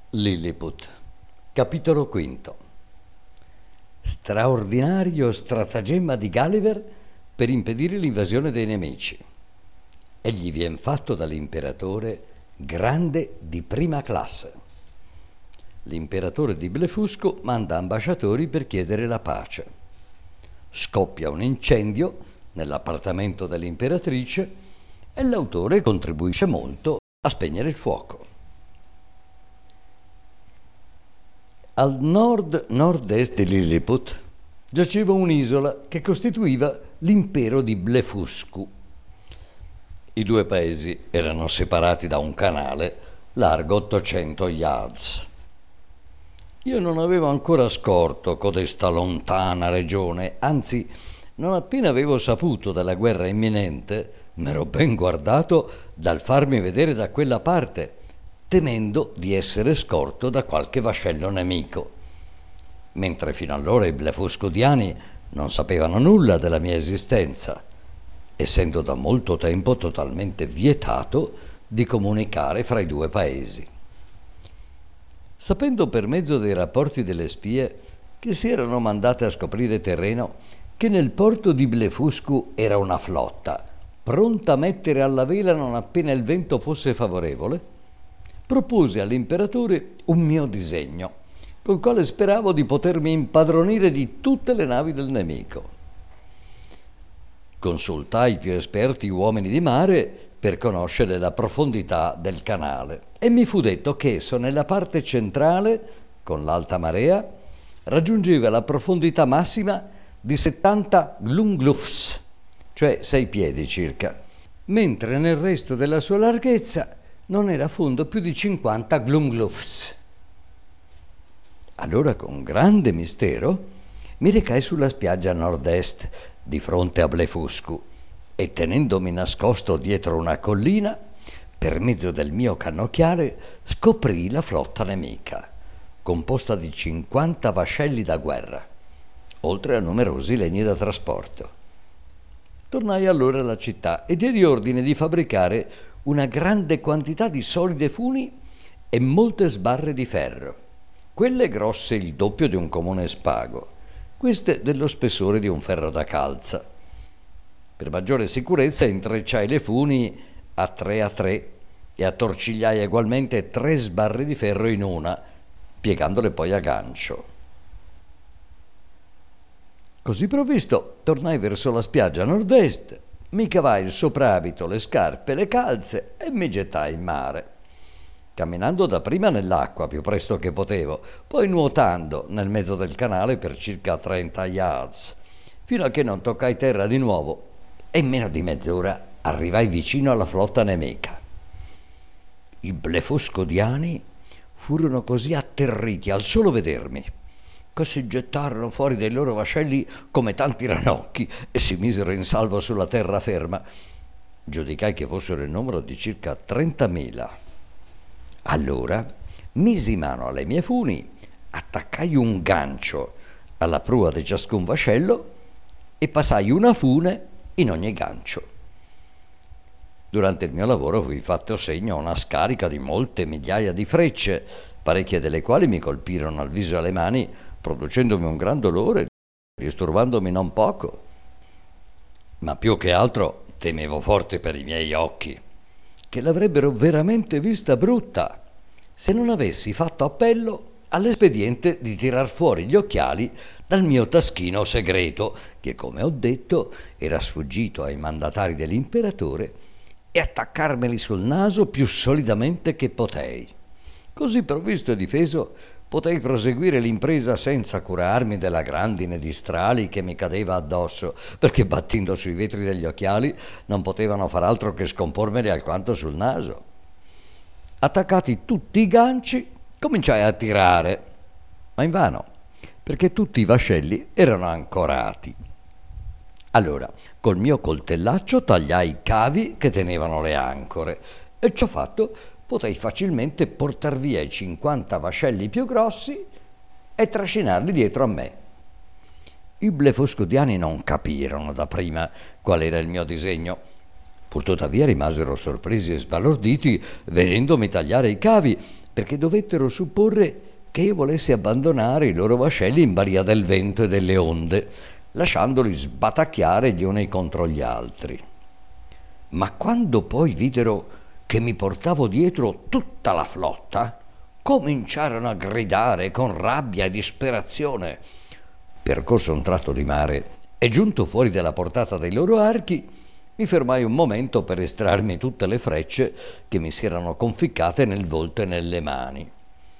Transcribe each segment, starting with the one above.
Lilliput, capitolo V. Straordinario stratagemma di Gulliver per impedire l'invasione dei nemici. Egli vien fatto dall'imperatore grande di prima classe. L'imperatore di Blefusco manda ambasciatori per chiedere la pace. Scoppia un incendio nell'appartamento dell'imperatrice e l'autore contribuisce molto a spegnere il fuoco. Al nord-nord-est di Lilliput giaceva un'isola che costituiva l'impero di Blefuscu. I due paesi erano separati da un canale largo 800 yards. Io non avevo ancora scorto codesta lontana regione, anzi, non appena avevo saputo della guerra imminente, m'ero ben guardato dal farmi vedere da quella parte, temendo di essere scorto da qualche vascello nemico. Mentre fino allora i blefuscodiani non sapevano nulla della mia esistenza, essendo da molto tempo totalmente vietato di comunicare fra i due paesi. Sapendo per mezzo dei rapporti delle spie che si erano mandate a scoprire terreno che nel porto di Blefuscu era una flotta, pronta a mettere alla vela non appena il vento fosse favorevole, propose all'imperatore un mio disegno, col quale speravo di potermi impadronire di tutte le navi del nemico. Consultai i più esperti uomini di mare per conoscere la profondità del canale e mi fu detto che esso nella parte centrale, con l'alta marea, raggiungeva la profondità massima di 70 glumglufs, cioè 6 piedi circa, mentre nel resto della sua larghezza non era a fondo più di 50 glumglufs. Allora, con grande mistero, mi recai sulla spiaggia a nord-est, di fronte a Blefuscu, e tenendomi nascosto dietro una collina, per mezzo del mio cannocchiale, scoprii la flotta nemica, composta di 50 vascelli da guerra, oltre a numerosi legni da trasporto. Tornai allora alla città e diedi ordine di fabbricare una grande quantità di solide funi e molte sbarre di ferro, quelle grosse il doppio di un comune spago, queste dello spessore di un ferro da calza. Per maggiore sicurezza intrecciai le funi a 3 e attorcigliai ugualmente 3 sbarre di ferro in una, piegandole poi a gancio. Così provvisto, tornai verso la spiaggia a nord-est, mi cavai il soprabito, le scarpe, le calze e mi gettai in mare, camminando dapprima nell'acqua più presto che potevo, poi nuotando nel mezzo del canale per circa 30 yards, fino a che non toccai terra di nuovo e in meno di mezz'ora arrivai vicino alla flotta nemica. I blefuscodiani furono così atterriti al solo vedermi che si gettarono fuori dai loro vascelli come tanti ranocchi e si misero in salvo sulla terraferma. Giudicai che fossero in numero di circa 30.000. Allora misi mano alle mie funi, attaccai un gancio alla prua di ciascun vascello e passai una fune in ogni gancio. Durante il mio lavoro fui fatto segno a una scarica di molte migliaia di frecce, parecchie delle quali mi colpirono al viso e alle mani, producendomi un gran dolore, disturbandomi non poco. Ma più che altro temevo forte per i miei occhi, che l'avrebbero veramente vista brutta se non avessi fatto appello all'espediente di tirar fuori gli occhiali dal mio taschino segreto, che, come ho detto, era sfuggito ai mandatari dell'imperatore, e attaccarmeli sul naso più solidamente che potei. Così provvisto e difeso, potei proseguire l'impresa senza curarmi della grandine di strali che mi cadeva addosso, perché battendo sui vetri degli occhiali non potevano far altro che scompormeli alquanto sul naso. Attaccati tutti i ganci, cominciai a tirare, ma invano, perché tutti i vascelli erano ancorati. Allora, col mio coltellaccio tagliai i cavi che tenevano le ancore e ciò fatto potei facilmente portar via i 50 vascelli più grossi e trascinarli dietro a me. I blefuscodiani non capirono dapprima qual era il mio disegno, pur tuttavia rimasero sorpresi e sbalorditi vedendomi tagliare i cavi perché dovettero supporre che io volessi abbandonare i loro vascelli in balia del vento e delle onde, lasciandoli sbatacchiare gli uni contro gli altri. Ma quando poi videro che mi portavo dietro tutta la flotta, cominciarono a gridare con rabbia e disperazione. Percorso un tratto di mare e giunto fuori dalla portata dei loro archi, mi fermai un momento per estrarmi tutte le frecce che mi si erano conficcate nel volto e nelle mani.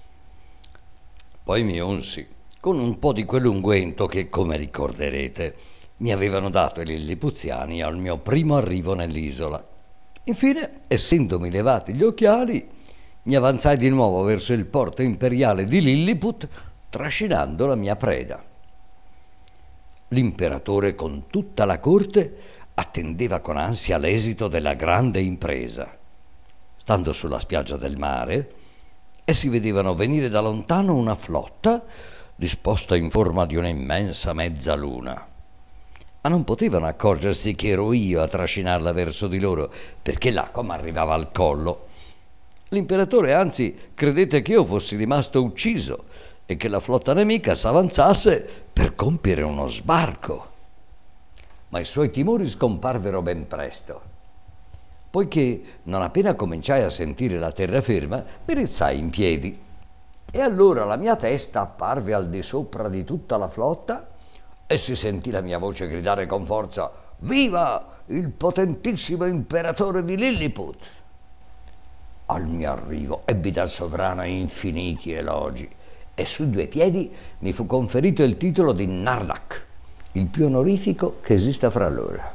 Poi mi unsi con un po' di quell'unguento che, come ricorderete, mi avevano dato i lillipuziani al mio primo arrivo nell'isola. Infine, essendomi levati gli occhiali, mi avanzai di nuovo verso il porto imperiale di Lilliput, trascinando la mia preda. L'imperatore con tutta la corte attendeva con ansia l'esito della grande impresa. Stando sulla spiaggia del mare, essi vedevano venire da lontano una flotta disposta in forma di un'immensa mezzaluna. Ma non potevano accorgersi che ero io a trascinarla verso di loro, perché l'acqua mi arrivava al collo. L'imperatore anzi credette che io fossi rimasto ucciso e che la flotta nemica s'avanzasse per compiere uno sbarco. Ma i suoi timori scomparvero ben presto, poiché non appena cominciai a sentire la terraferma mi rizzai in piedi e allora la mia testa apparve al di sopra di tutta la flotta e si sentì la mia voce gridare con forza: «Viva il potentissimo imperatore di Lilliput!» Al mio arrivo ebbi dal sovrano infiniti elogi e sui 2 piedi mi fu conferito il titolo di Nardak, il più onorifico che esista fra loro.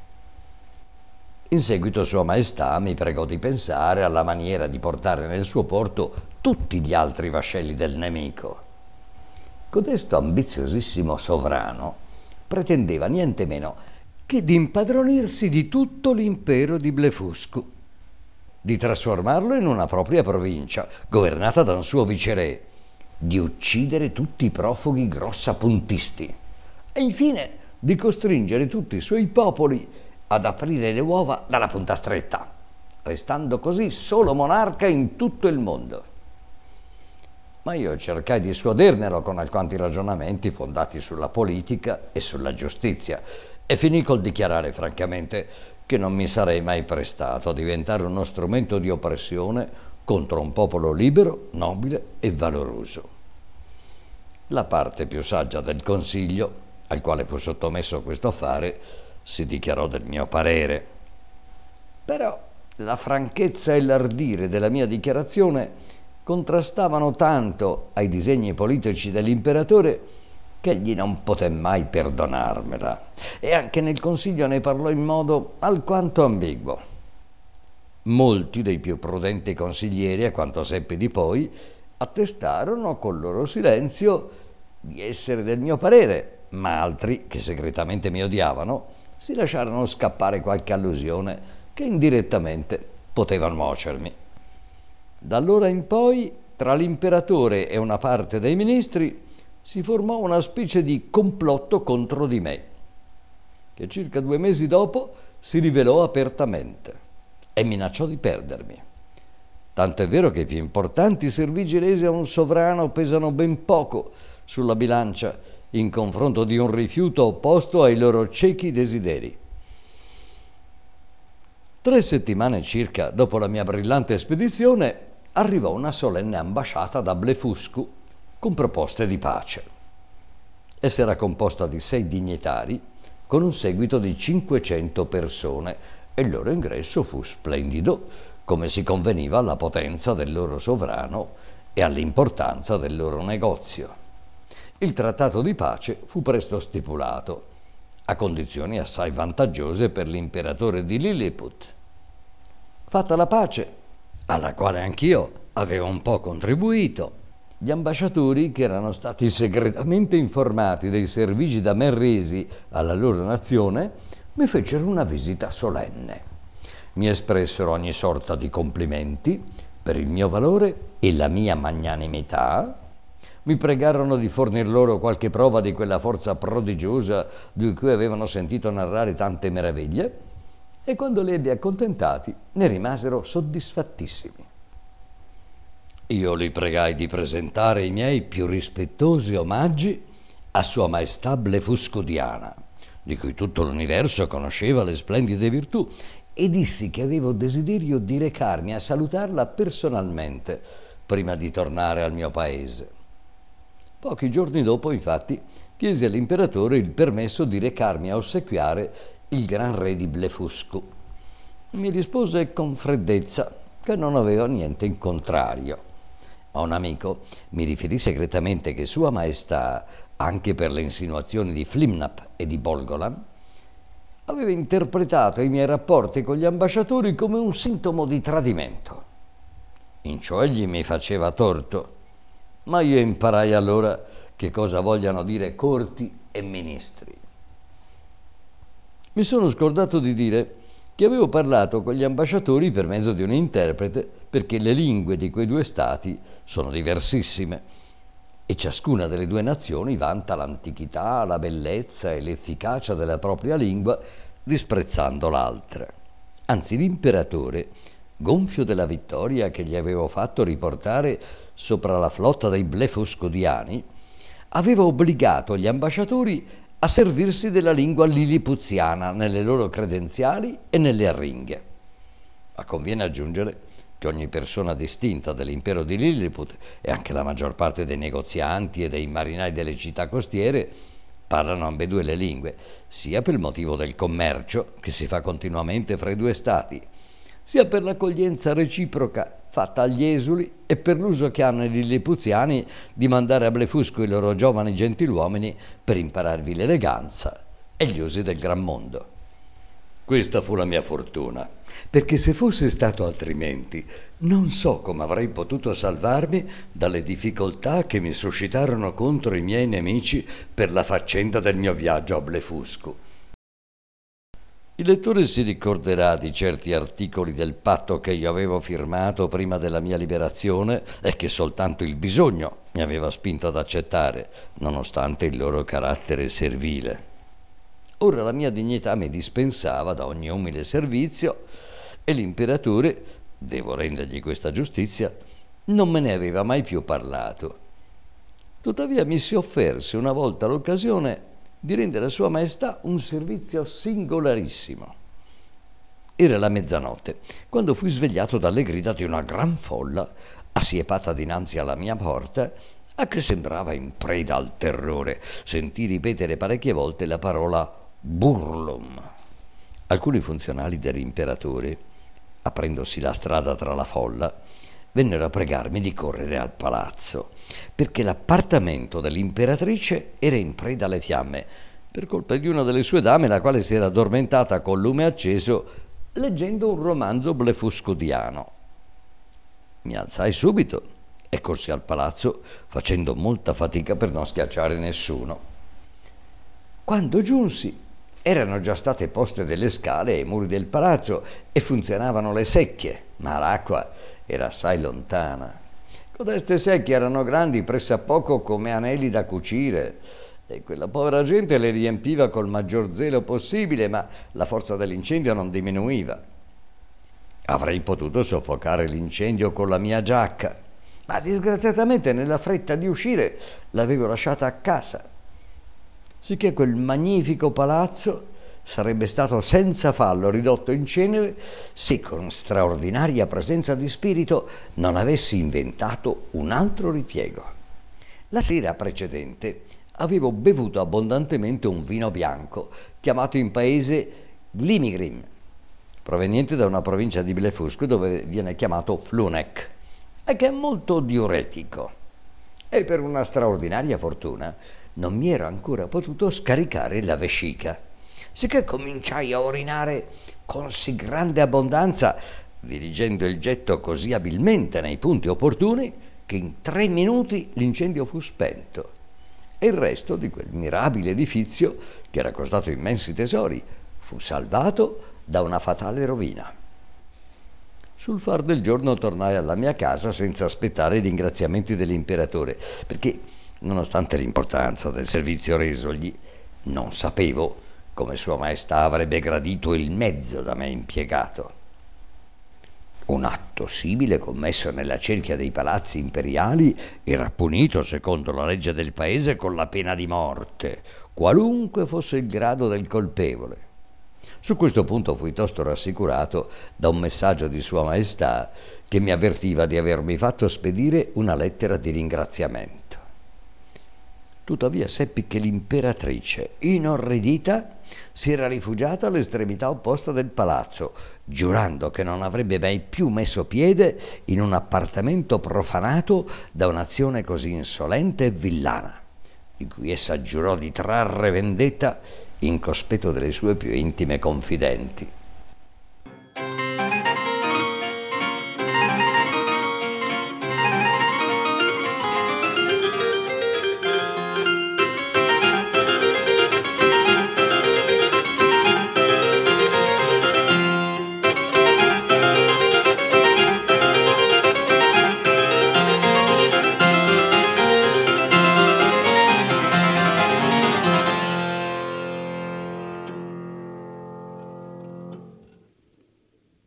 In seguito Sua Maestà mi pregò di pensare alla maniera di portare nel suo porto tutti gli altri vascelli del nemico. Codesto ambiziosissimo sovrano pretendeva niente meno che di impadronirsi di tutto l'impero di Blefuscu, di trasformarlo in una propria provincia, governata da un suo viceré, di uccidere tutti i profughi grossapuntisti e infine di costringere tutti i suoi popoli ad aprire le uova dalla punta stretta, restando così solo monarca in tutto il mondo. Ma io cercai di dissuadernelo con alquanti ragionamenti fondati sulla politica e sulla giustizia e finì col dichiarare francamente che non mi sarei mai prestato a diventare uno strumento di oppressione contro un popolo libero, nobile e valoroso. La parte più saggia del consiglio, al quale fu sottomesso questo affare, si dichiarò del mio parere. Però la franchezza e l'ardire della mia dichiarazione contrastavano tanto ai disegni politici dell'imperatore che egli non poté mai perdonarmela e anche nel consiglio ne parlò in modo alquanto ambiguo. Molti dei più prudenti consiglieri, a quanto seppi di poi, attestarono col loro silenzio di essere del mio parere, ma altri, che segretamente mi odiavano, si lasciarono scappare qualche allusione che indirettamente poteva nuocermi. Da allora in poi, tra l'imperatore e una parte dei ministri, si formò una specie di complotto contro di me, che circa 2 mesi dopo si rivelò apertamente e minacciò di perdermi. Tanto è vero che i più importanti servigi resi a un sovrano pesano ben poco sulla bilancia in confronto di un rifiuto opposto ai loro ciechi desideri. 3 settimane circa dopo la mia brillante spedizione arrivò una solenne ambasciata da Blefuscu con proposte di pace. Essa era composta di 6 dignitari con un seguito di 500 persone e il loro ingresso fu splendido, come si conveniva alla potenza del loro sovrano e all'importanza del loro negozio. Il trattato di pace fu presto stipulato, a condizioni assai vantaggiose per l'imperatore di Lilliput. Fatta la pace, alla quale anch'io avevo un po' contribuito, gli ambasciatori, che erano stati segretamente informati dei servigi da me resi alla loro nazione, mi fecero una visita solenne. Mi espressero ogni sorta di complimenti per il mio valore e la mia magnanimità, mi pregarono di fornir loro qualche prova di quella forza prodigiosa di cui avevano sentito narrare tante meraviglie, e quando li ebbi accontentati ne rimasero soddisfattissimi. Io li pregai di presentare i miei più rispettosi omaggi a Sua Maestà Blefusco-Diana, di cui tutto l'universo conosceva le splendide virtù, e dissi che avevo desiderio di recarmi a salutarla personalmente prima di tornare al mio paese. Pochi giorni dopo, infatti, chiesi all'imperatore il permesso di recarmi a ossequiare il gran re di Blefuscu. Mi rispose con freddezza che non aveva niente in contrario. A un amico mi riferì segretamente che Sua Maestà, anche per le insinuazioni di Flimnap e di Bolgolam, aveva interpretato i miei rapporti con gli ambasciatori come un sintomo di tradimento. In ciò egli mi faceva torto, ma io imparai allora che cosa vogliano dire corti e ministri. Mi sono scordato di dire che avevo parlato con gli ambasciatori per mezzo di un interprete, perché le lingue di quei due stati sono diversissime e ciascuna delle due nazioni vanta l'antichità, la bellezza e l'efficacia della propria lingua, disprezzando l'altra. Anzi, l'imperatore, gonfio della vittoria che gli avevo fatto riportare sopra la flotta dei Blefuscodiani, aveva obbligato gli ambasciatori a servirsi della lingua lilipuziana nelle loro credenziali e nelle arringhe. Ma conviene aggiungere che ogni persona distinta dell'impero di Lilliput e anche la maggior parte dei negozianti e dei marinai delle città costiere parlano ambedue le lingue, sia per il motivo del commercio che si fa continuamente fra i due stati, sia per l'accoglienza reciproca fatta agli esuli e per l'uso che hanno i lillipuziani di mandare a Blefusco i loro giovani gentiluomini per impararvi l'eleganza e gli usi del gran mondo. Questa fu la mia fortuna, perché se fosse stato altrimenti, non so come avrei potuto salvarmi dalle difficoltà che mi suscitarono contro i miei nemici per la faccenda del mio viaggio a Blefusco. Il lettore si ricorderà di certi articoli del patto che io avevo firmato prima della mia liberazione e che soltanto il bisogno mi aveva spinto ad accettare, nonostante il loro carattere servile. Ora la mia dignità mi dispensava da ogni umile servizio e l'imperatore, devo rendergli questa giustizia, non me ne aveva mai più parlato. Tuttavia mi si offerse una volta l'occasione di rendere a Sua Maestà un servizio singolarissimo. Era la mezzanotte, quando fui svegliato dalle grida di una gran folla assiepata dinanzi alla mia porta, a che sembrava in preda al terrore. Sentii ripetere parecchie volte la parola burlum. Alcuni funzionari dell'imperatore, aprendosi la strada tra la folla, vennero a pregarmi di correre al palazzo, perché l'appartamento dell'imperatrice era in preda alle fiamme, per colpa di una delle sue dame, la quale si era addormentata col lume acceso leggendo un romanzo blefuscodiano. Mi alzai subito e corsi al palazzo, facendo molta fatica per non schiacciare nessuno. Quando giunsi, erano già state poste delle scale ai muri del palazzo e funzionavano le secchie, ma l'acqua era assai lontana. Codeste secchie erano grandi pressappoco come anelli da cucire e quella povera gente le riempiva col maggior zelo possibile, ma la forza dell'incendio non diminuiva. Avrei potuto soffocare l'incendio con la mia giacca, ma disgraziatamente nella fretta di uscire l'avevo lasciata a casa, sicché quel magnifico palazzo sarebbe stato senza fallo ridotto in cenere se con straordinaria presenza di spirito non avessi inventato un altro ripiego. La sera precedente avevo bevuto abbondantemente un vino bianco chiamato in paese Glimigrim, proveniente da una provincia di Blefusco dove viene chiamato Flunek e che è molto diuretico. E per una straordinaria fortuna non mi ero ancora potuto scaricare la vescica, sicché cominciai a urinare con sì grande abbondanza, dirigendo il getto così abilmente nei punti opportuni, che in 3 minuti l'incendio fu spento e il resto di quel mirabile edifizio, che era costato immensi tesori, fu salvato da una fatale rovina. Sul far del giorno tornai alla mia casa senza aspettare i ringraziamenti dell'imperatore, perché, nonostante l'importanza del servizio resogli, non sapevo come Sua Maestà avrebbe gradito il mezzo da me impiegato. Un atto simile commesso nella cerchia dei palazzi imperiali era punito, secondo la legge del paese, con la pena di morte, qualunque fosse il grado del colpevole. Su questo punto fui tosto rassicurato da un messaggio di Sua Maestà che mi avvertiva di avermi fatto spedire una lettera di ringraziamento. Tuttavia seppi che l'imperatrice, inorridita, si era rifugiata all'estremità opposta del palazzo, giurando che non avrebbe mai più messo piede in un appartamento profanato da un'azione così insolente e villana, di cui essa giurò di trarre vendetta in cospetto delle sue più intime confidenti.